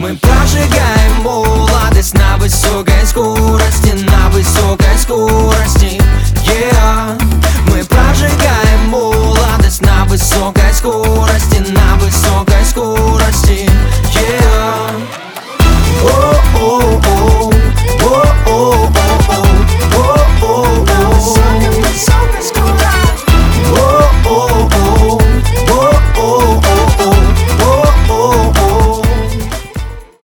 Мы прожигаем молодость на высокой скорости, на высокой скорости. Yeah.